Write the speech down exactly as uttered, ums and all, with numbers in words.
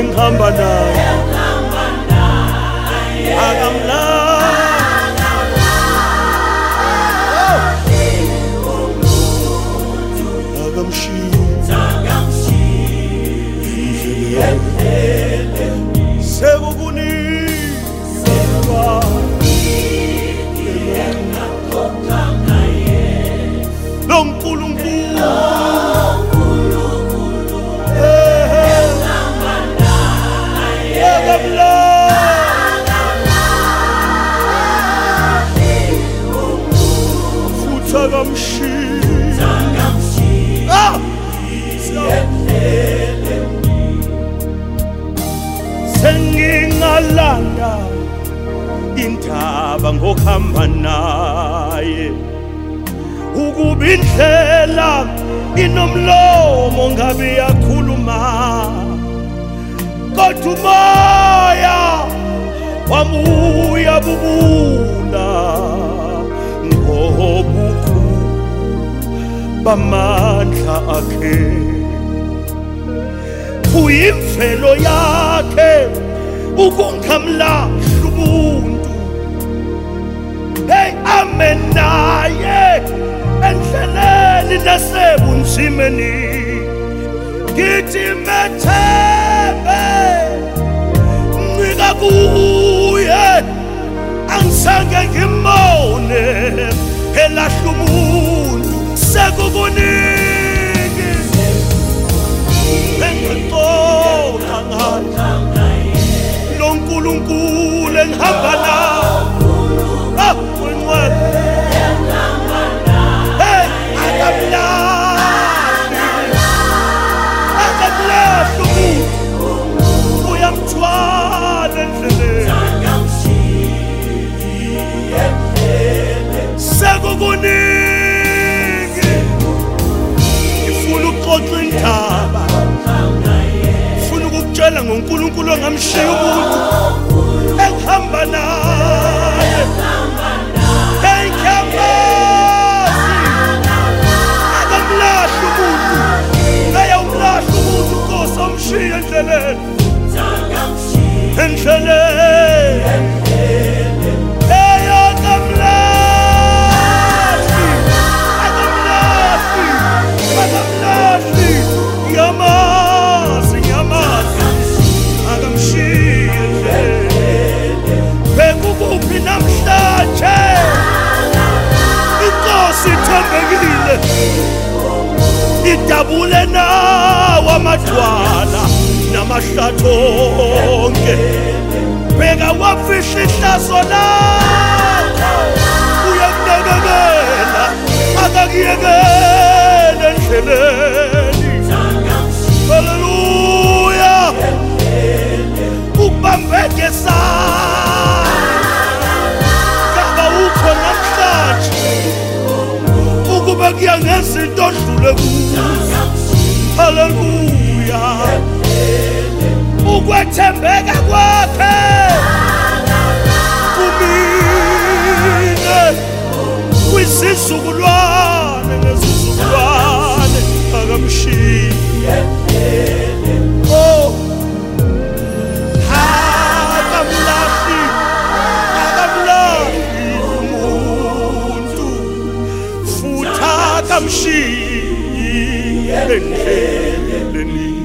engihamba naye sengingalanda intaba ngokuhamba naye ukuba indlela inomlomo ngabe yakhuluma kodwa umoya wamuya bubula ngobukhulu bamandla akhe kuyimvelo yakhe ukungamlahla umuntu hey amen naye endleleni nasebunzimeni ngithi methembe ncika kuye angisange ngimone elahla umuntu sekukuningi engixoxa ngaye lo nkulunkulu engihamba nawo akwinqwele hey akamlahli akamlahli umuntu uyamthwala endleleni sekukuningi ngifuna ukuxoxa indaba ngifuna ukukutshela ngonkulunkulu ongamshiya umuntu engihamba naye akamlahli umuntu ayawumlahla umuntu Nkosi amshiye endleleni endleleni akamlahli akamlahli akamlahli ngiyamazi ngiyamazi akamshiye endleleni bekukuphi namhlanje Inkosi ithembekile idabule nawo amadwala namahlathi onke bheka wafihla ihlazo lakho uyakunakekela akakuyekela endleleni haleluya ukubambeke kaba ukho namhlanje ukuba kuyangenza into odlule kuzo haleluya ukwethembeka kwakhe kumine kwisizukulwane ngezizukulwane akamshiye oh akamlahli akamlahli umuntu futhi akamshiye endleleni